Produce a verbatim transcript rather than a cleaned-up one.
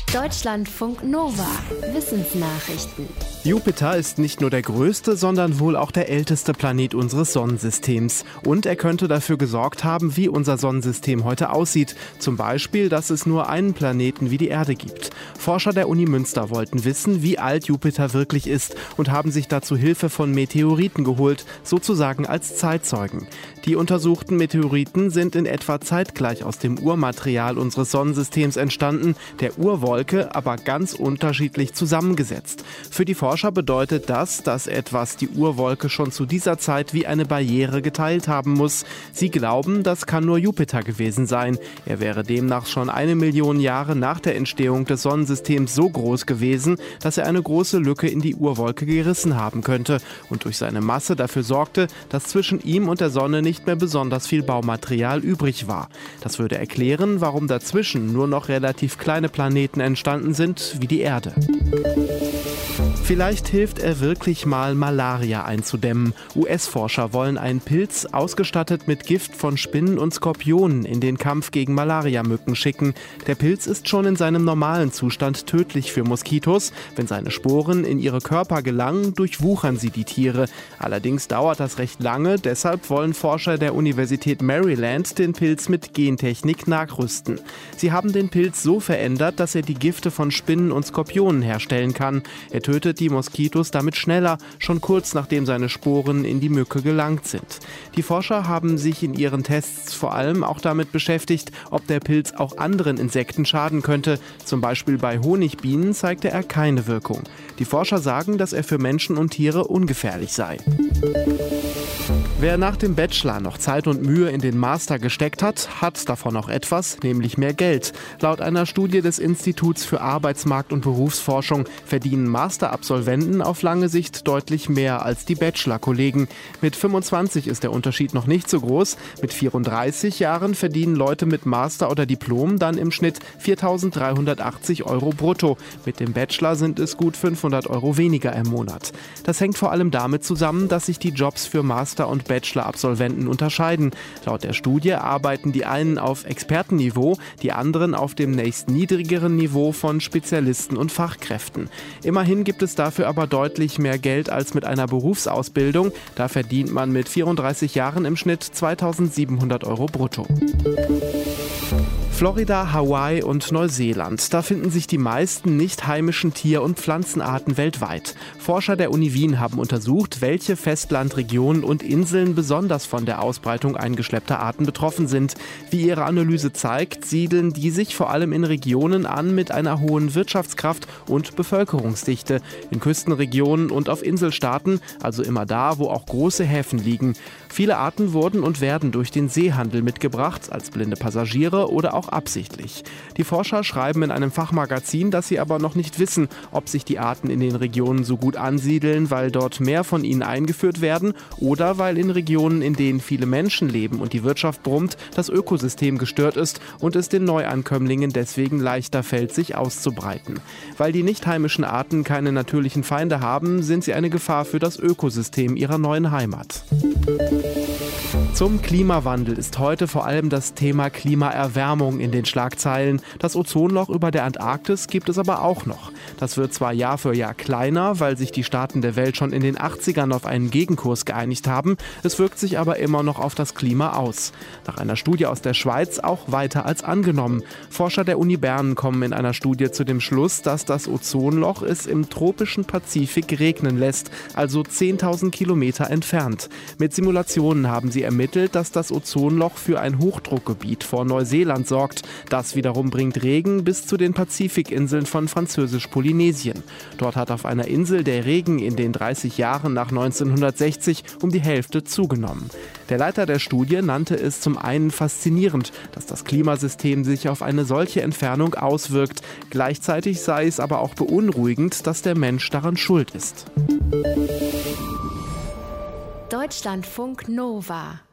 Deutschlandfunk Nova. Wissensnachrichten. Jupiter ist nicht nur der größte, sondern wohl auch der älteste Planet unseres Sonnensystems. Und er könnte dafür gesorgt haben, wie unser Sonnensystem heute aussieht. Zum Beispiel, dass es nur einen Planeten wie die Erde gibt. Forscher der Uni Münster wollten wissen, wie alt Jupiter wirklich ist und haben sich dazu Hilfe von Meteoriten geholt, sozusagen als Zeitzeugen. Die untersuchten Meteoriten sind in etwa zeitgleich aus dem Urmaterial unseres Sonnensystems entstanden, der Urwolke, aber ganz unterschiedlich zusammengesetzt. Für die Forscher bedeutet das, dass etwas die Urwolke schon zu dieser Zeit wie eine Barriere geteilt haben muss. Sie glauben, das kann nur Jupiter gewesen sein. Er wäre demnach schon eine Million Jahre nach der Entstehung des Sonnensystems so groß gewesen, dass er eine große Lücke in die Urwolke gerissen haben könnte und durch seine Masse dafür sorgte, dass zwischen ihm und der Sonne nicht mehr besonders viel Baumaterial übrig war. Das würde erklären, warum dazwischen nur noch relativ kleine Planeten entstanden sind, wie die Erde. Vielleicht hilft er wirklich mal, Malaria einzudämmen. U S-Forscher wollen einen Pilz, ausgestattet mit Gift von Spinnen und Skorpionen, in den Kampf gegen Malariamücken schicken. Der Pilz ist schon in seinem normalen Zustand tödlich für Moskitos. Wenn seine Sporen in ihre Körper gelangen, durchwuchern sie die Tiere. Allerdings dauert das recht lange, deshalb wollen Forscher der Universität Maryland den Pilz mit Gentechnik nachrüsten. Sie haben den Pilz so verändert, dass er die Gifte von Spinnen und Skorpionen herstellen kann. Er tötet die Moskitos damit schneller, schon kurz nachdem seine Sporen in die Mücke gelangt sind. Die Forscher haben sich in ihren Tests vor allem auch damit beschäftigt, ob der Pilz auch anderen Insekten schaden könnte. Zum Beispiel bei Honigbienen zeigte er keine Wirkung. Die Forscher sagen, dass er für Menschen und Tiere ungefährlich sei. Wer nach dem Bachelor noch Zeit und Mühe in den Master gesteckt hat, hat davon auch etwas, nämlich mehr Geld. Laut einer Studie des Instituts für Arbeitsmarkt- und Berufsforschung verdienen Masterabsolventen auf lange Sicht deutlich mehr als die Bachelor-Kollegen. Mit fünfundzwanzig ist der Unterschied noch nicht so groß. Mit vierunddreißig Jahren verdienen Leute mit Master oder Diplom dann im Schnitt viertausenddreihundertachtzig Euro brutto. Mit dem Bachelor sind es gut fünfhundert Euro weniger im Monat. Das hängt vor allem damit zusammen, dass sich die Jobs für Master- und Bachelor-Absolventen unterscheiden. Laut der Studie arbeiten die einen auf Expertenniveau, die anderen auf dem nächst niedrigeren Niveau von Spezialisten und Fachkräften. Immerhin gibt es dafür aber deutlich mehr Geld als mit einer Berufsausbildung. Da verdient man mit vierunddreißig Jahren im Schnitt zweitausendsiebenhundert Euro brutto. Florida, Hawaii und Neuseeland. Da finden sich die meisten nicht heimischen Tier- und Pflanzenarten weltweit. Forscher der Uni Wien haben untersucht, welche Festlandregionen und Inseln besonders von der Ausbreitung eingeschleppter Arten betroffen sind. Wie ihre Analyse zeigt, siedeln die sich vor allem in Regionen an mit einer hohen Wirtschaftskraft und Bevölkerungsdichte, in Küstenregionen und auf Inselstaaten, also immer da, wo auch große Häfen liegen. Viele Arten wurden und werden durch den Seehandel mitgebracht, als blinde Passagiere oder auch absichtlich. Die Forscher schreiben in einem Fachmagazin, dass sie aber noch nicht wissen, ob sich die Arten in den Regionen so gut ansiedeln, weil dort mehr von ihnen eingeführt werden oder weil in Regionen, in denen viele Menschen leben und die Wirtschaft brummt, das Ökosystem gestört ist und es den Neuankömmlingen deswegen leichter fällt, sich auszubreiten. Weil die nicht heimischen Arten keine natürlichen Feinde haben, sind sie eine Gefahr für das Ökosystem ihrer neuen Heimat. Zum Klimawandel ist heute vor allem das Thema Klimaerwärmung in den Schlagzeilen. Das Ozonloch über der Antarktis gibt es aber auch noch. Das wird zwar Jahr für Jahr kleiner, weil sich die Staaten der Welt schon in den achtzigern auf einen Gegenkurs geeinigt haben. Es wirkt sich aber immer noch auf das Klima aus. Nach einer Studie aus der Schweiz auch weiter als angenommen. Forscher der Uni Bern kommen in einer Studie zu dem Schluss, dass das Ozonloch es im tropischen Pazifik regnen lässt, also zehntausend Kilometer entfernt. Mit Simulationen haben sie ermittelt, dass das Ozonloch für ein Hochdruckgebiet vor Neuseeland sorgt. Das wiederum bringt Regen bis zu den Pazifikinseln von Französisch-Polynesien. Dort hat auf einer Insel der Regen in den dreißig Jahren nach neunzehnhundertsechzig um die Hälfte zugenommen. Der Leiter der Studie nannte es zum einen faszinierend, dass das Klimasystem sich auf eine solche Entfernung auswirkt. Gleichzeitig sei es aber auch beunruhigend, dass der Mensch daran schuld ist. Deutschlandfunk Nova